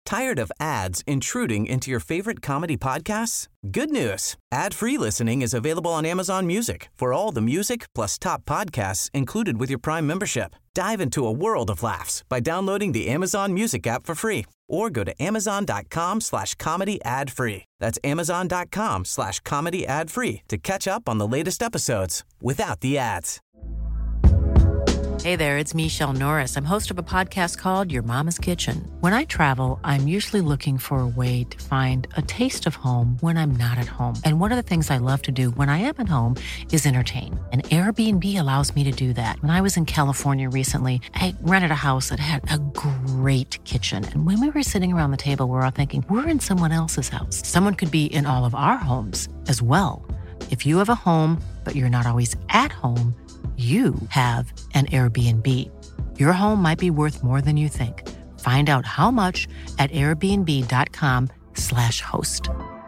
Tired of ads intruding into your favorite comedy podcasts? Good news. Ad-free listening is available on Amazon Music for all the music plus top podcasts included with your Prime membership. Dive into a world of laughs by downloading the Amazon Music app for free or go to amazon.com/comedy ad-free. That's amazon.com/comedy ad-free to catch up on the latest episodes without the ads. Hey there, it's Michelle Norris. I'm host of a podcast called Your Mama's Kitchen. When I travel, I'm usually looking for a way to find a taste of home when I'm not at home. And one of the things I love to do when I am at home is entertain. And Airbnb allows me to do that. When I was in California recently, I rented a house that had a great kitchen. And when we were sitting around the table, we were all thinking, we're in someone else's house. Someone could be in all of our homes as well. If you have a home, but you're not always at home, you have an Airbnb. Your home might be worth more than you think. Find out how much at airbnb.com/host.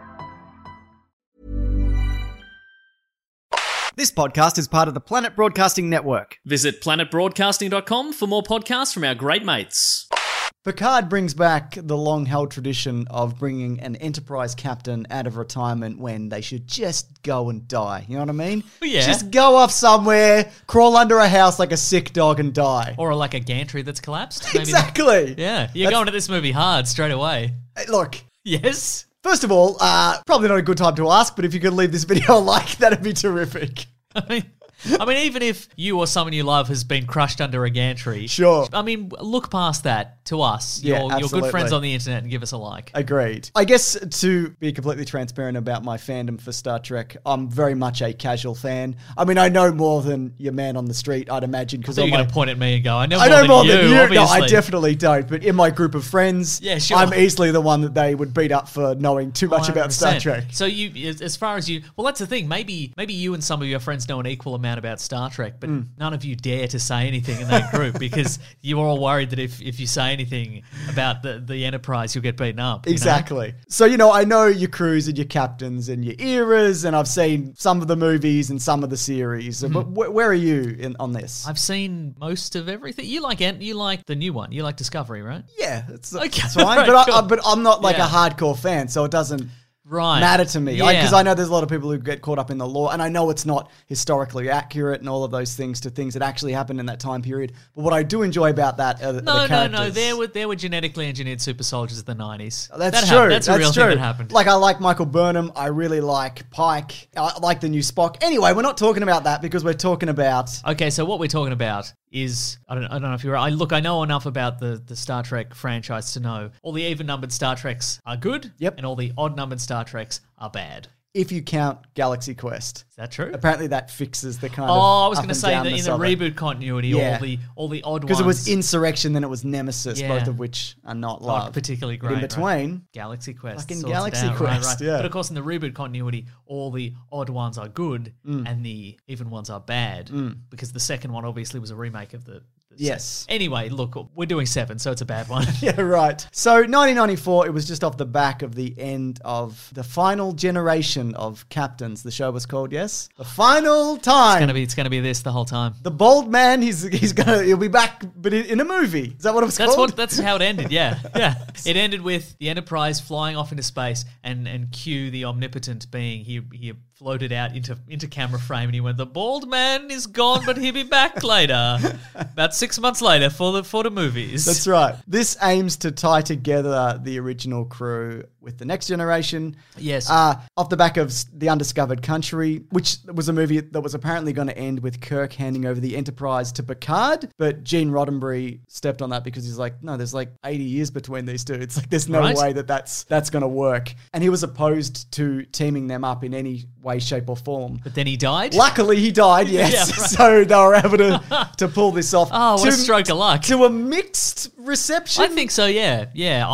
This podcast is part of the Planet Broadcasting Network. Visit planetbroadcasting.com for more podcasts from our great mates. Picard brings back the long-held tradition of bringing an Enterprise captain out of retirement when they should just go and die. You know what I mean? Yeah. Just go off somewhere, crawl under a house like a sick dog and die. Or like a gantry that's collapsed. Maybe Exactly. Yeah, you're going to this movie hard straight away. Look, Yes? first of all, probably not a good time to ask, but if you could leave this video a like, that'd be terrific. I mean, even if you or someone you love has been crushed under a gantry. Sure. I mean, look past that to us. Yeah, Your good absolutely. friends on the internet and give us a like. Agreed. I guess to be completely transparent about my fandom for Star Trek, I'm very much a casual fan. I mean, I know more than your man on the street, I'd imagine. So you're going to point at me and go, I know more than you, obviously. No, I definitely don't. But in my group of friends, Yeah, sure. I'm easily the one that they would beat up for knowing too much about Star 100%. Trek. So you, as far as you, well, that's the thing. Maybe you and some of your friends know an equal amount about Star Trek, but none of you dare to say anything in that group because you're all worried that if you say anything about the Enterprise, you'll get beaten up. Exactly. So, I know your crews and your captains and your eras, and I've seen some of the movies and some of the series. But where are you on this? I've seen most of everything. You like the new one. You like Discovery, right? Yeah, it's Okay. fine. Right, but, cool. but I'm not like Yeah. a hardcore fan, so it doesn't Right. matter to me. Yeah. Because I know there's a lot of people who get caught up in the lore, and I know it's not historically accurate and all of those things to things that actually happened in that time period. But what I do enjoy about that are the characters. There were genetically engineered super soldiers in the 90s. That's true. That's a real thing that happened. Like, I like Michael Burnham. I really like Pike. I like the new Spock. Anyway, we're not talking about that because we're talking about... Okay, so what we're talking about is, I don't know if you're right. I know enough about the Star Trek franchise to know all the even-numbered Star Treks are good, Yep. and all the odd-numbered Star Treks are bad. If you count Galaxy Quest. Is that true? Apparently that fixes the kind of I was up going to and say that in downness the of it. reboot continuity, Yeah. all the odd ones. Because it was Insurrection, then it was Nemesis, Yeah. both of which are not loved. particularly But great. in between, right? Galaxy Quest. fucking sorts it Galaxy out, Quest, yeah. But of course, in the reboot continuity, all the odd ones are good and the even ones are bad because the second one obviously was a remake of the Yes. Anyway, look, we're doing 7, so it's a bad one. Yeah, right. So 1994, it was just off the back of the end of the final generation of captains. The show was called, yes? The final time. It's gonna be this the whole time. The bald man, he'll be back, but in a movie. Is that what it was called? That's how it ended. Yeah, yeah. It ended with the Enterprise flying off into space and Q, the omnipotent being, he floated out into camera frame and he went, the bald man is gone, but he'll be back later. About 6 months later for the movies. That's right. This aims to tie together the original crew with the next generation. Yes. Off the back of The Undiscovered Country, which was a movie that was apparently going to end with Kirk handing over the Enterprise to Picard, but Gene Roddenberry stepped on that because he's like, no, there's like 80 years between these two. It's like there's no Right. way that's going to work. And he was opposed to teaming them up in any way, shape, or form. But then he died. Luckily, he died, yes. Yeah, right. So they were able to pull this off. Oh, what a stroke of luck. To a mixed reception. I think so. Yeah, yeah.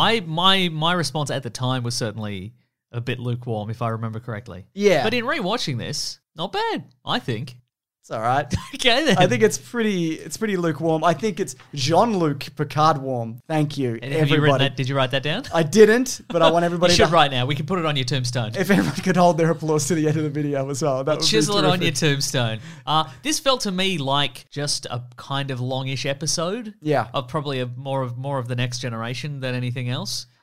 My response at the time was certainly a bit lukewarm, if I remember correctly. Yeah. But in rewatching this, not bad. I think. It's all right. Okay then. I think it's pretty lukewarm. I think it's Jean-Luc Picard warm. Thank you, And have you written everybody. that? Did you write that down? I didn't, but I want everybody You should to... right now. We can put it on your tombstone. If everyone could hold their applause to the end of the video as well, that would Chisel be it on your terrific. tombstone. This felt to me like just a kind of longish episode. Yeah. Of probably more of the next generation than anything else.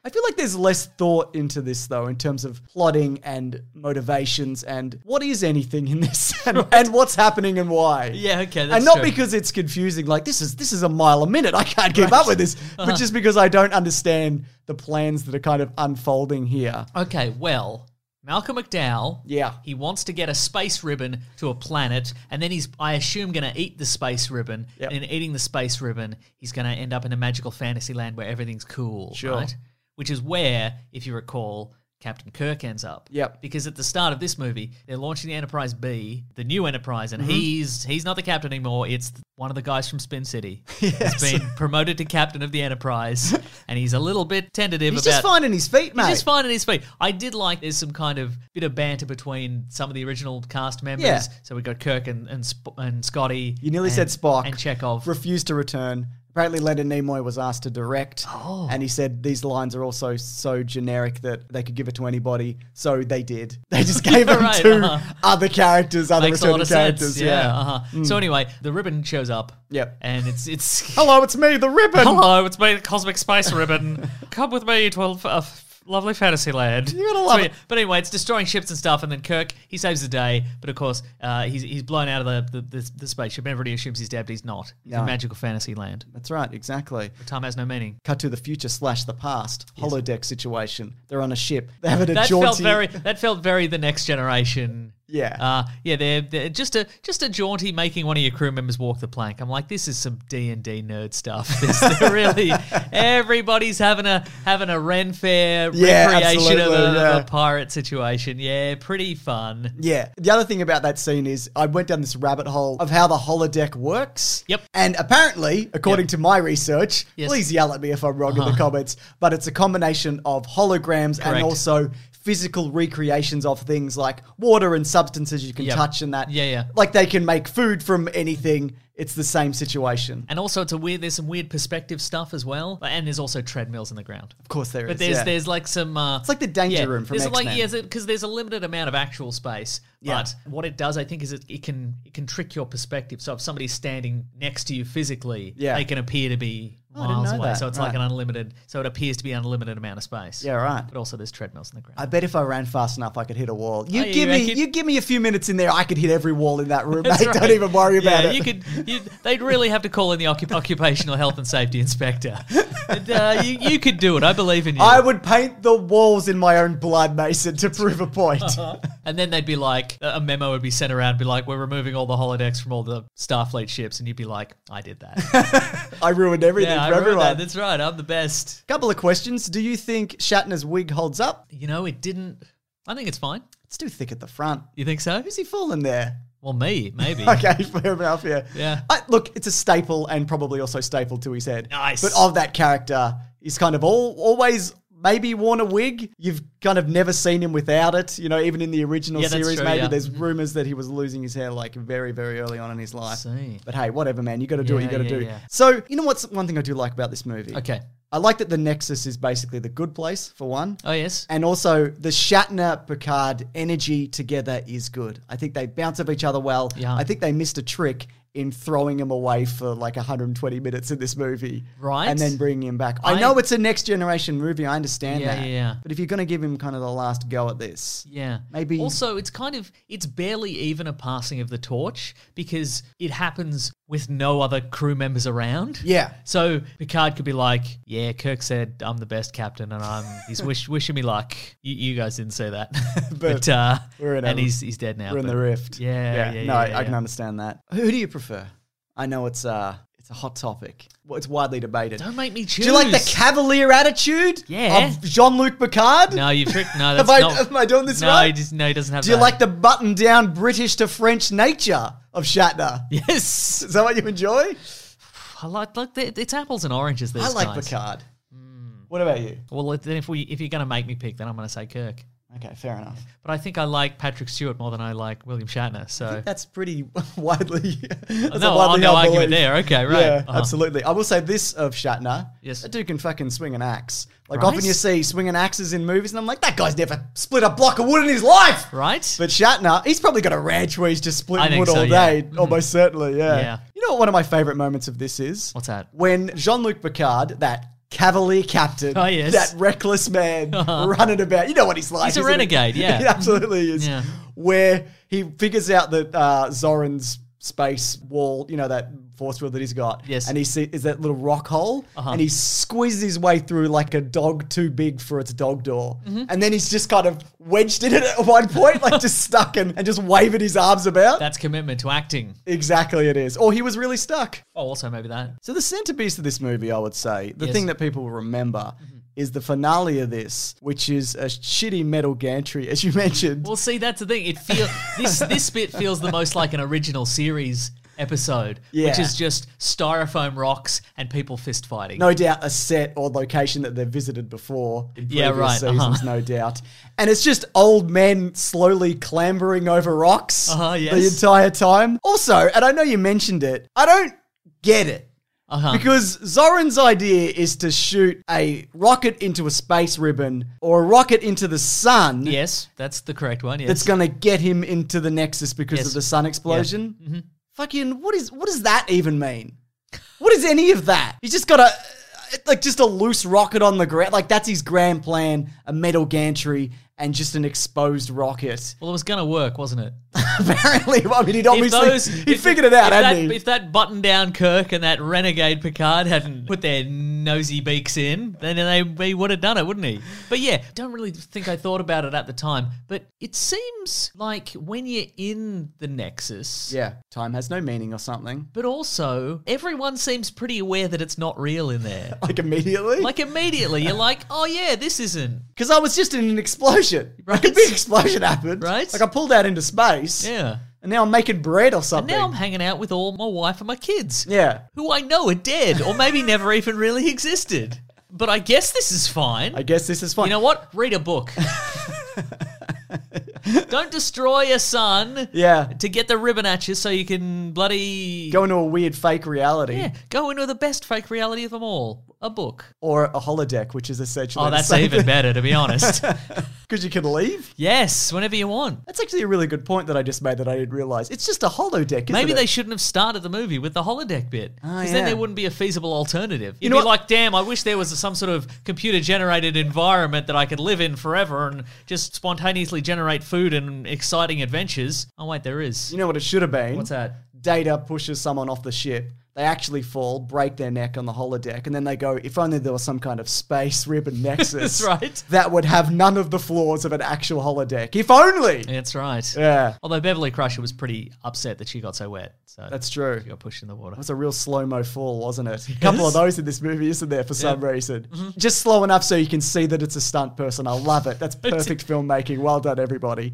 I feel like there's less thought into this, though, in terms of plotting and motivations and what is anything in this and what's happening and why. Yeah, okay, that's and not true. because it's confusing, like this is a mile a minute, I can't keep up with this, but just because I don't understand the plans that are kind of unfolding here. Okay, well, Malcolm McDowell, Yeah. he wants to get a space ribbon to a planet, and then he's, I assume, going to eat the space ribbon. Yep. And in eating the space ribbon, he's going to end up in a magical fantasy land where everything's cool, Sure. right? Which is where, if you recall, Captain Kirk ends up. Yep. Because at the start of this movie, they're launching the Enterprise B, the new Enterprise, and Mm-hmm. he's not the captain anymore. It's one of the guys from Spin City. Yes. He's been promoted to captain of the Enterprise, and he's a little bit tentative He's about... just finding his feet, mate. He's just finding his feet. I did like there's some kind of bit of banter between some of the original cast members. Yeah. So we got Kirk and Scotty. You nearly and- said Spock. And Chekhov. Refused to return. Apparently Leonard Nimoy was asked to direct, and he said these lines are also so generic that they could give it to anybody, so they did. They just gave them Right, to other characters, other Makes a lot returning of characters. sense. Yeah. So anyway, the ribbon shows up. Yep. And it's Hello, it's me, the ribbon. Hello, it's me, the Cosmic Space Ribbon. Come with me to a lovely fantasy land. You're gonna love it. But anyway, it's destroying ships and stuff, and then Kirk, he saves the day, but of course, he's blown out of the spaceship. Everybody assumes he's dead, but he's not. He's in No. magical fantasy land. That's right, exactly. Time has no meaning. Cut to the future / the past. Holodeck situation. They're on a ship. They're having a That jaunty... felt very the Next Generation. Yeah. They're just a jaunty making one of your crew members walk the plank. I'm like, this is some D&D nerd stuff. They're really everybody's having a Ren Fair Yeah, recreation of absolutely, a pirate situation. Yeah, pretty fun. Yeah. The other thing about that scene is I went down this rabbit hole of how the holodeck works. Yep. And apparently, according to my research, Yes. please yell at me if I'm wrong in the comments, but it's a combination of holograms and Correct. also physical recreations of things like water and substances you can Yep. touch and that. Yeah. Like they can make food from anything. It's the same situation. And also, there's some weird perspective stuff as well, and there's also treadmills in the ground. Of course there is. But there's yeah. there's like some. It's like the danger room from there's X-Men. because there's a limited amount of actual space. Yeah. But what it does, I think, is it can trick your perspective. So if somebody's standing next to you physically, Yeah. they can appear to be I didn't miles know away. that. So it's like Right. an unlimited. So it appears to be an unlimited amount of space. Yeah, right. But also there's treadmills in the ground. I bet if I ran fast enough, I could hit a wall. You Oh, yeah, give you me, reckon? you give me a few minutes in there, I could hit every wall in that room, mate. That's right. Don't even worry about yeah, it. they'd really have to call in the occupational health and safety inspector. And, you could do it. I believe in you. I would paint the walls in my own blood, Mason, to prove a point. And then they'd be like, a memo would be sent around, be like, we're removing all the holodecks from all the Starfleet ships, and you'd be like, I did that. I ruined everything yeah, I for remember everyone. that. That's right. I'm the best. Couple of questions. Do you think Shatner's wig holds up? You know, it didn't. I think it's fine. It's too thick at the front. You think so? Who's he falling there? Well, me, maybe. Okay, fair enough, yeah. Yeah. Look, it's a staple and probably also stapled to his head. Nice. But of that character, he's kind of always maybe worn a wig. You've kind of never seen him without it. You know, even in the original Yeah, that's series, true, maybe yeah. there's rumors that he was losing his hair like very, very early on in his life. See. But hey, whatever, man. You got to do what you Yeah, got to yeah, do. yeah. So, you know what's one thing I do like about this movie? Okay. I like that the Nexus is basically the good place, for one. Oh, yes. And also, the Shatner-Picard energy together is good. I think they bounce off each other well. Yeah. I think they missed a trick in throwing him away for like 120 minutes in this movie. Right. And then bringing him back. I know it's a next generation movie. I understand Yeah, that. yeah. But if you're going to give him kind of the last go at this, Yeah. maybe... Also, it's barely even a passing of the torch because it happens with no other crew members around. Yeah. So Picard could be like, yeah, Kirk said I'm the best captain and he's wishing me luck. You guys didn't say that. but we're in and a- he's dead now. We're in but- the rift. Yeah. No, I can understand that. Who do you prefer? I know it's a hot topic. Well, it's widely debated. Don't make me choose. Do you like the cavalier attitude Yeah. of Jean-Luc Picard? No, you tricked. No, Am that's I doing this no, right? he doesn't have Do you that. like the button-down British to French nature of Shatner? Yes. Is that what you enjoy? I like it's apples and oranges. These I like guys. Picard. What about you? Well, then if you're going to make me pick, then I'm going to say Kirk. Okay, fair enough. But I think I like Patrick Stewart more than I like William Shatner. So That's pretty widely. That's no, a widely no held argument belief. there. Okay, right. Yeah, Uh-huh. absolutely. I will say this of Shatner. Yes. That dude can fucking swing an axe. Like Right. often you see swinging axes in movies, and I'm like, that guy's never split a block of wood in his life. Right? But Shatner, he's probably got a ranch where he's just I splitting think wood so, all yeah. day. Almost certainly, yeah. Yeah. You know what one of my favorite moments of this is? What's that? When Jean-Luc Picard, that Cavalier Captain. Oh, yes. That reckless man running about. You know what he's like. He's a isn't renegade, he? yeah. He absolutely is. Yeah. Where he figures out that Zoran's space wall, that force field that he's got. Yes. And he is that little rock hole. And he squeezes his way through like a dog too big for its dog door. And then he's just kind of wedged in it at one point, like just stuck and just waving his arms about. That's commitment to acting. Exactly it is. Or he was really stuck. Oh, also maybe that. So the centerpiece of this movie, I would say, the Yes. thing that people will remember is the finale of this, which is a shitty metal gantry, as you mentioned. Well, see, that's the thing. It feels this bit feels the most like an original series episode, Yeah. which is just styrofoam rocks and people fist fighting. No doubt a set or location that they've visited before in Yeah, previous right, seasons, no doubt. And it's just old men slowly clambering over rocks Yes. the entire time. Also, and I know you mentioned it, I don't get it. Because Zoran's idea is to shoot a rocket into a space ribbon or a rocket into the sun. Yes, that's the correct one. Yes. That's going to get him into the Nexus because Yes. of the sun explosion. Fucking, what does that even mean? What is any of that? He's just got just a loose rocket on the ground. Like, that's his grand plan, a metal gantry and just an exposed rocket. Well, it was going to work, wasn't it? Apparently, I mean, he figured it out, hadn't he? If that button-down Kirk and that renegade Picard hadn't put their nosy beaks in, then he would have done it, wouldn't he? But yeah, don't really think I thought about it at the time. But it seems like when you're in the Nexus... Yeah, time has no meaning or something. But also, everyone seems pretty aware that it's not real in there. Like, immediately? Like, immediately, you're like, oh yeah, this isn't... Because I was just in an explosion. Like, a big explosion happened. Right. Like, I pulled out into space. Yeah. And now I'm making bread or And something. now I'm hanging out with all my wife and my kids. Yeah. Who I know are dead or maybe never even really existed. But I guess this is fine. I guess this is fine. You know what? Read a book. Don't destroy your son Yeah. to get the ribbon at you so you can bloody... Go into a weird fake reality. Yeah, go into the best fake reality of them all. A book. Or a holodeck, which is essentially Oh, that's even better, to be honest. Because you can leave? Yes, whenever you want. That's actually a really good point that I just made that I didn't realize. It's just a holodeck, isn't Maybe it? they shouldn't have started the movie with the holodeck bit. Because then yeah. there wouldn't be a feasible alternative. You'd know be what? like, damn, I wish there was some sort of computer-generated environment that I could live in forever and just spontaneously generate food and exciting adventures. Oh, wait, there is. You know what it should have been? What's that? Data pushes someone off the ship. They actually fall, break their neck on the holodeck, and then they go, if only there was some kind of space ribbon nexus That's right. that would have none of the flaws of an actual holodeck. If only! That's right. Yeah. Although Beverly Crusher was pretty upset that she got so wet. So That's true. she got pushed in the water. It was a real slow-mo fall, wasn't it? A couple of those in this movie, isn't there, for some reason? Just slow enough so you can see that it's a stunt person. I love it. That's perfect filmmaking. Well done, everybody.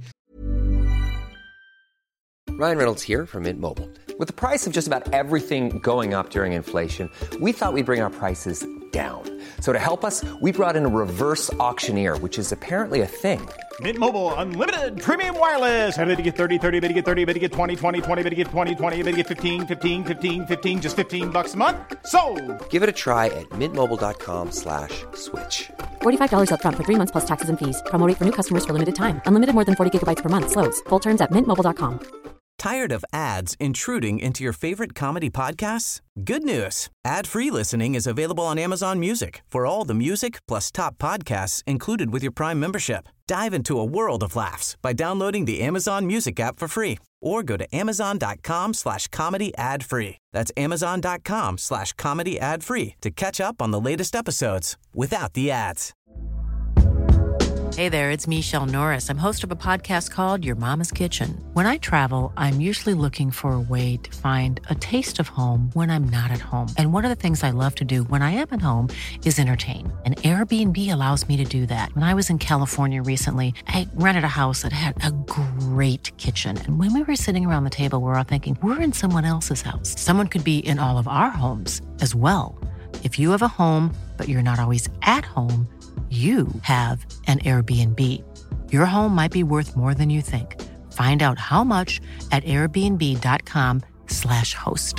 Ryan Reynolds here from Mint Mobile. With the price of just about everything going up during inflation, we thought we'd bring our prices down. So to help us, we brought in a reverse auctioneer, which is apparently a thing. Mint Mobile Unlimited Premium Wireless. How to get 30, 30, bit to get 30, bit to get 20, 20, 20, bit to get 20, 20, bit to get 15, 15, 15, 15, just $15 a month? Sold! Give it a try at mintmobile.com/switch. $45 up front for 3 months plus taxes and fees. Promo rate for new customers for limited time. Unlimited more than 40 gigabytes per month. Slows full terms at mintmobile.com. Tired of ads intruding into your favorite comedy podcasts? Good news. Ad-free listening is available on Amazon Music for all the music plus top podcasts included with your Prime membership. Dive into a world of laughs by downloading the Amazon Music app for free or go to amazon.com/comedy ad-free. That's amazon.com/comedy ad-free to catch up on the latest episodes without the ads. Hey there, it's Michelle Norris. I'm host of a podcast called Your Mama's Kitchen. When I travel, I'm usually looking for a way to find a taste of home when I'm not at home. And one of the things I love to do when I am at home is entertain. And Airbnb allows me to do that. When I was in California recently, I rented a house that had a great kitchen. And when we were sitting around the table, we were all thinking, we're in someone else's house. Someone could be in all of our homes as well. If you have a home, but you're not always at home, you have an Airbnb. Your home might be worth more than you think. Find out how much at airbnb.com/host.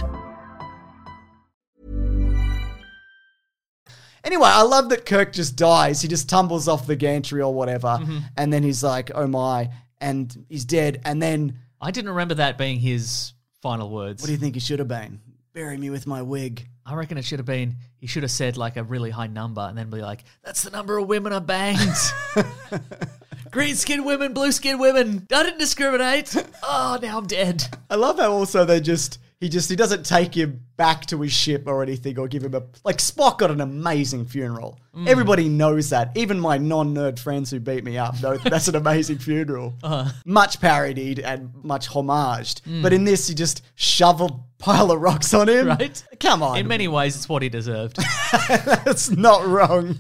Anyway, I love that Kirk just dies. He just tumbles off the gantry or whatever. And then he's like, oh my, and he's dead. And then, I didn't remember that being his final words. what do you think he should have been? Bury me with my wig. I reckon it should have been, he should have said like a really high number and then be like, that's the number of women I banged. Green-skinned women, blue-skinned women. I didn't discriminate. Oh, now I'm dead. I love how also he doesn't take him back to his ship or anything or give him like Spock got an amazing funeral. Everybody knows that. Even my non-nerd friends who beat me up know that's an amazing funeral. Much parodied and much homaged. But in this, you just shove a pile of rocks on him. Right? Come on. In many ways, it's what he deserved. That's not wrong.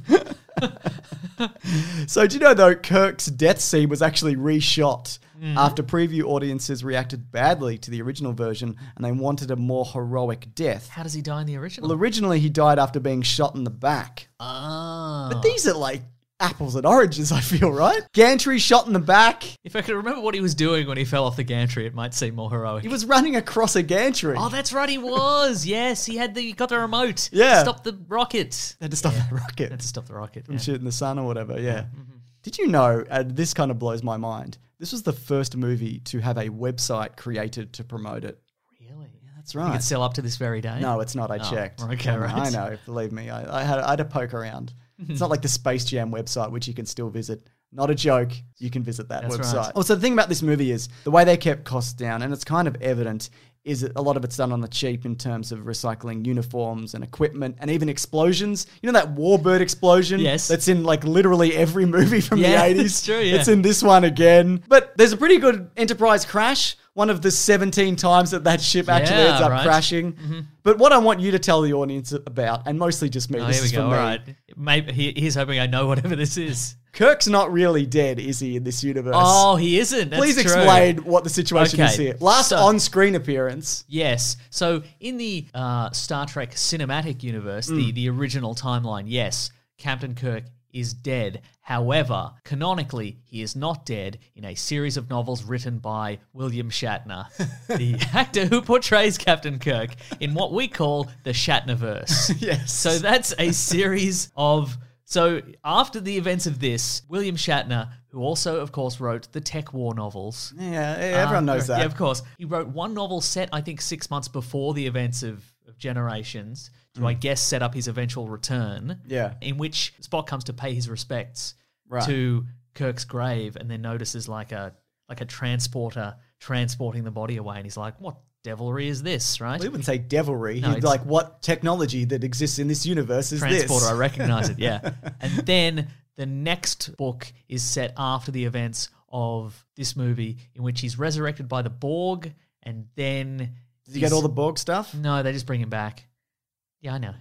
So do you know, though, Kirk's death scene was actually reshot after preview audiences reacted badly to the original version and they wanted a more heroic death. How does he die in the original? Well, originally he died after being shot in the back. Ah. But these are like apples and oranges, I feel, right? Gantry shot in the back. If I could remember what he was doing when he fell off the gantry, it might seem more heroic. He was running across a gantry. Oh, that's right, he was. Yes, he got the remote. Yeah. To stop the rocket. Had to stop that rocket Had to stop the rocket. from Yeah. shooting the sun or whatever, yeah. Did you know, this kind of blows my mind, this was the first movie to have a website created to promote it. Really? Yeah, that's You right. could sell up to this very day? No, it's not. I checked. okay, I know, right. I know, believe me. I had to poke around. It's not like the Space Jam website, which you can still visit. Not a joke. You can visit that That's website. right. Also, the thing about this movie is the way they kept costs down, and it's kind of evident, is that a lot of it's done on the cheap in terms of recycling uniforms and equipment and even explosions. You know that Warbird explosion? Yes. That's in like literally every movie from the 80s? It's true, yeah. It's in this one again. But there's a pretty good Enterprise crash. One of the 17 times that ship actually Yeah, ends up right. crashing. But what I want you to tell the audience about, and mostly just me, Oh, this here we is go. for All me. right. Maybe he's hoping I know whatever this is. Kirk's not really dead, is he, in this universe? Oh, he isn't. That's Please true. explain what the situation is Okay, here. Last so- on-screen appearance. Yes. So in the Star Trek cinematic universe, the original timeline, yes, Captain Kirk is dead. However, canonically, he is not dead in a series of novels written by William Shatner, the actor who portrays Captain Kirk in what we call the Shatnerverse. Yes. So that's a series of... So after the events of this, William Shatner, who also, of course, wrote the Tech War novels... Yeah, everyone knows that. Yeah, of course. He wrote one novel set, I think, 6 months before the events of Generations to, I guess, set up his eventual return. Yeah. In which Spock comes to pay his respects Right. to Kirk's grave and then notices like a transporter transporting the body away. And he's like, what devilry is this, right? We wouldn't say devilry. No, He'd it's- like, what technology that exists in this universe is Transporter, this? I recognize it, yeah. And then the next book is set after the events of this movie in which he's resurrected by the Borg and then... Did you get all the Borg stuff? No, they just bring him back. Yeah, I know.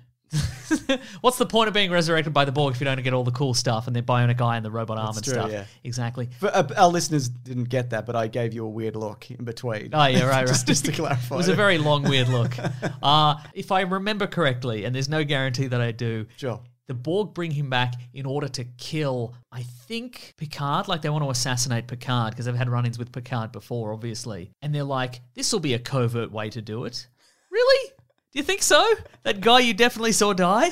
What's the point of being resurrected by the Borg if you don't get all the cool stuff and the bionic eye and the robot arm and true, stuff? yeah. Exactly. For, our listeners didn't get that, but I gave you a weird look in between. Oh, yeah, right, right. just to clarify. It was a very long, weird look. If I remember correctly, and there's no guarantee that I do, Sure. the Borg bring him back in order to kill, I think, Picard. Like, they want to assassinate Picard because they've had run-ins with Picard before, obviously. And they're like, this will be a covert way to do it. Really? Do you think so? That guy you definitely saw die?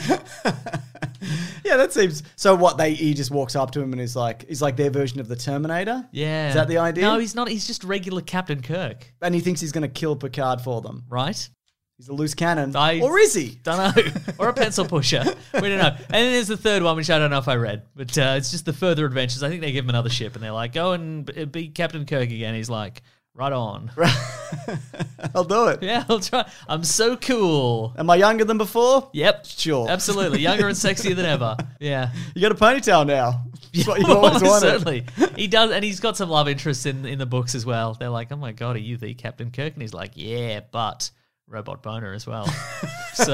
Yeah, that seems... So what, he just walks up to him and he's like their version of the Terminator? Yeah. Is that the idea? No, he's not. He's just regular Captain Kirk, And he thinks he's going to kill Picard for them. right? He's a loose cannon. I- Or is he? Don't know. Or a pencil pusher. We don't know. And then there's the third one, which I don't know if I read. But it's just the further adventures. I think they give him another ship and they're like, go and be Captain Kirk again. He's like, right on. I'll do it. Yeah, I'll try. I'm so cool. Am I younger than before? Yep. Sure. Absolutely. Younger and sexier than ever. Yeah. You got a ponytail now. That's what you always Almost wanted. certainly. He does, and he's got some love interests in the books as well. They're like, oh my God, are you the Captain Kirk? And he's like, yeah, but robot boner as well. So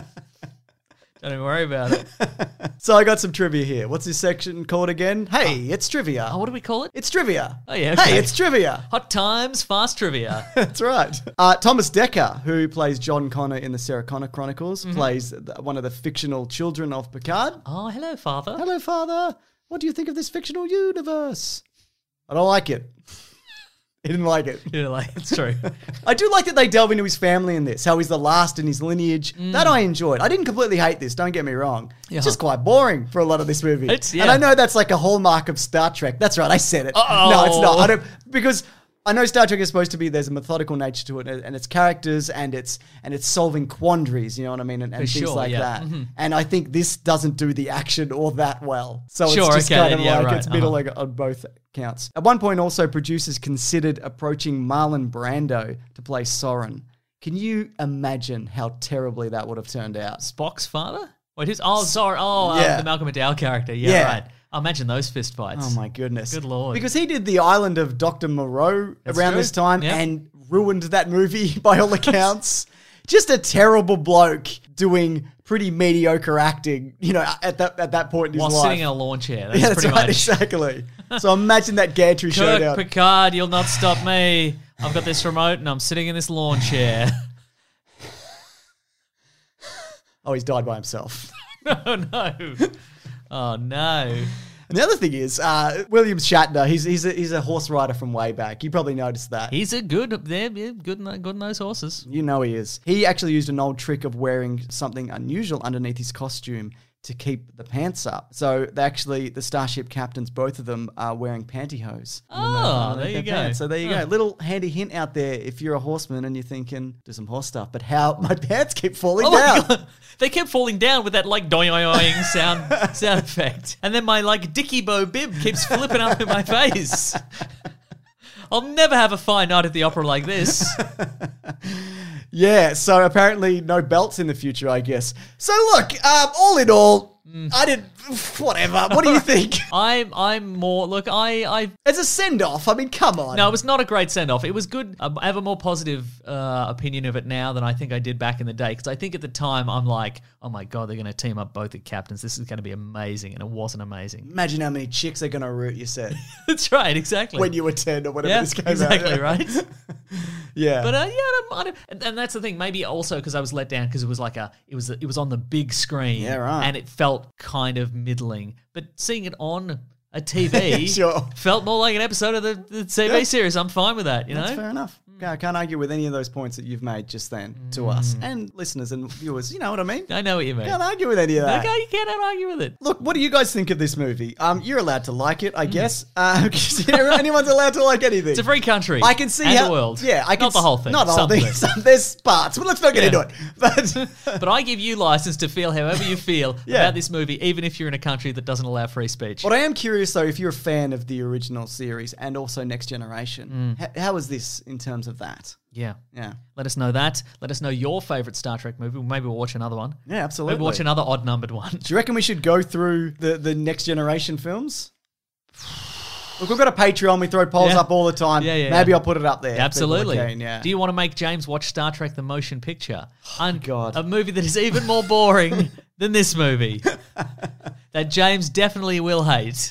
don't even worry about it. So I got some trivia here. What's this section called again? Hey, it's trivia. Oh, what do we call it? It's trivia. Oh, yeah, okay. Hey, it's trivia. Hot Times, Fast Trivia. That's right. Thomas Dekker, who plays John Connor in the Sarah Connor Chronicles, plays one of the fictional children of Picard. Oh, hello, Father. Hello, Father. What do you think of this fictional universe? I don't like it. He didn't like it. Yeah, like, it's true. I do like that they delve into his family in this, how he's the last in his lineage. That I enjoyed. I didn't completely hate this, don't get me wrong. Yeah. It's just quite boring for a lot of this movie. It's- yeah. And I know that's like a hallmark of Star Trek. That's right, I said it. Uh-oh. No, it's not. I don't, because I know Star Trek is supposed to be, there's a methodical nature to it, and its characters, and it's solving quandaries, you know what I mean, and things sure, like yeah. that. Mm-hmm. And I think this doesn't do the action all that well. So Sure, it's just okay, kind of yeah, like, right, it's middle on both counts. At one point also, producers considered approaching Marlon Brando to play Soren. Can you imagine how terribly that would have turned out? Spock's father? Wait, who's? Oh, sorry. Oh, Yeah. the Malcolm McDowell character. Yeah, Yeah. right. I imagine those fist fights. Oh my goodness. Good lord. Because he did The Island of Dr. Moreau That's around true. this time Yep. and ruined that movie by all accounts. Just a terrible bloke doing pretty mediocre acting, you know, at that point in his While life. sitting in a lawn chair. That's Yeah, that's pretty right, much. exactly. So imagine that gantry Kirk showdown. Picard, you'll not stop me. I've got this remote and I'm sitting in this lawn chair. Oh, he's died by himself. Oh, no. Oh, no. And the other thing is, William Shatner, he's a horse rider from way back. You probably noticed that. He's a good on those horses. You know he is. He actually used an old trick of wearing something unusual underneath his costume to keep the pants up. So the Starship captains, both of them, are wearing pantyhose. Oh, there you their go. pants. So there you go. Little handy hint out there if you're a horseman and you're thinking, do some horse stuff. But how my pants keep falling Oh my down. God. They kept falling down with that like doing sound effect. And then my like Dickie Bow bib keeps flipping up in my face. I'll never have a fine night at the opera like this. Yeah, so apparently no belts in the future, I guess. So look, all in all, I didn't. Whatever. What do you think? I'm more look. I As a send off, I mean, come on. No, it was not a great send off. It was good. I have a more positive opinion of it now than I think I did back in the day. Because I think at the time I'm like, oh my God, they're going to team up both the captains. This is going to be amazing. And it wasn't amazing. Imagine how many chicks are going to root you said That's right, exactly. when you were 10 or whatever yeah, this came exactly out. right. Yeah. But I don't, and that's the thing. Maybe also because I was let down because it was like it was on the big screen. Yeah, right. And it felt kind of middling. But seeing it on a TV Sure. felt more like an episode of the TV series. I'm fine with that. You know, That's fair enough. I can't argue with any of those points that you've made just then to us and listeners and viewers. You know what I mean? I know what you mean. Can't argue with any of that. Okay, you cannot argue with it. Look, what do you guys think of this movie? You're allowed to like it, I guess. Anyone's allowed to like anything. It's a free country. I can see and how the world. Yeah, I can not the whole thing. Not the whole some thing. of it. There's parts, but let's not get into it. But But I give you license to feel however you feel Yeah. about this movie, even if you're in a country that doesn't allow free speech. what I am curious though, if you're a fan of the original series and also Next Generation, how is this in terms of that? Yeah. Yeah. Let us know that. Let us know your favourite Star Trek movie. Maybe we'll watch another one. Yeah, absolutely. Maybe watch another odd-numbered one. Do you reckon we should go through the Next Generation films? Look, we've got a Patreon. We throw polls Yeah. up all the time. Yeah. Maybe I'll put it up there. if people are Absolutely. keen, yeah. Do you want to make James watch Star Trek The Motion Picture? God. A movie that is even more boring than this movie. That James definitely will hate.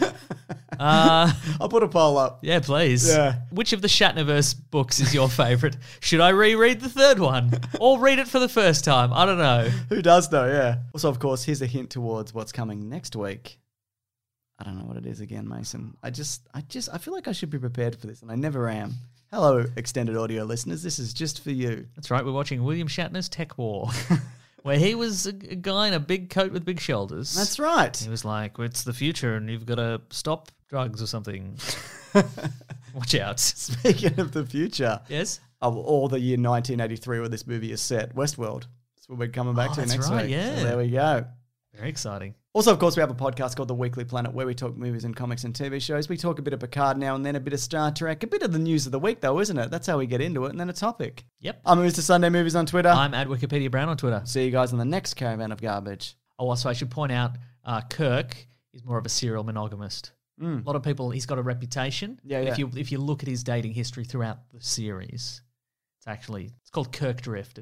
I'll put a poll up. Yeah, please. Yeah. Which of the Shatnerverse books is your favourite? Should I reread the third one? Or read it for the first time? I don't know. Who does though? Yeah. Also, of course, here's a hint towards what's coming next week. I don't know what it is again, Mason. I feel like I should be prepared for this, and I never am. Hello, extended audio listeners. This is just for you. That's right, we're watching William Shatner's Tech War, where he was a guy in a big coat with big shoulders. That's right. He was like, it's the future and you've got to stop drugs or something. Watch out. Speaking of the future, Yes? or the year 1983 where this movie is set, Westworld. That's what we're coming back to that's next right, week. yeah. So there we go. Very exciting. Also, of course, we have a podcast called The Weekly Planet where we talk movies and comics and TV shows. We talk a bit of Picard now and then, a bit of Star Trek, a bit of the news of the week, though, isn't it? That's how we get into it, and then a topic. Yep. I'm Mr. Sunday Movies on Twitter. I'm at Wikipedia Brown on Twitter. See you guys on the next Caravan of Garbage. Oh, also, I should point out, Kirk is more of a serial monogamist. A lot of people, he's got a reputation. Yeah, But yeah. If you look at his dating history throughout the series, it's called Kirk Drift.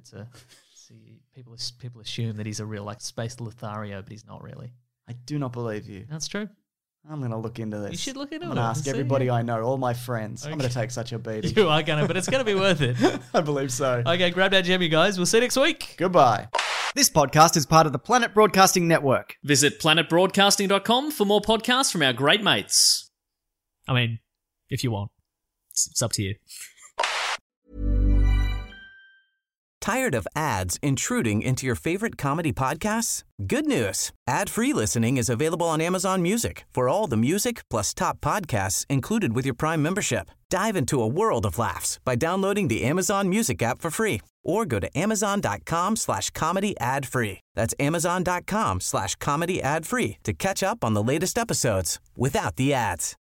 People assume that he's a real like space Lothario, but he's not really. I do not believe you. That's true. I'm going to look into this. You should look into I'm it. going to ask See, everybody yeah. I know, all my friends. I'm Okay. going to take such a beating. You are gonna, but it's gonna be worth it. I believe so. Okay, grab that gem, you guys. We'll see you next week. Goodbye. This podcast is part of the Planet Broadcasting Network. Visit planetbroadcasting.com for more podcasts from our great mates. I mean, if you want, it's up to you. Tired of ads intruding into your favorite comedy podcasts? Good news. Ad-free listening is available on Amazon Music for all the music plus top podcasts included with your Prime membership. Dive into a world of laughs by downloading the Amazon Music app for free or go to amazon.com/comedy ad-free. That's amazon.com/comedy ad-free to catch up on the latest episodes without the ads.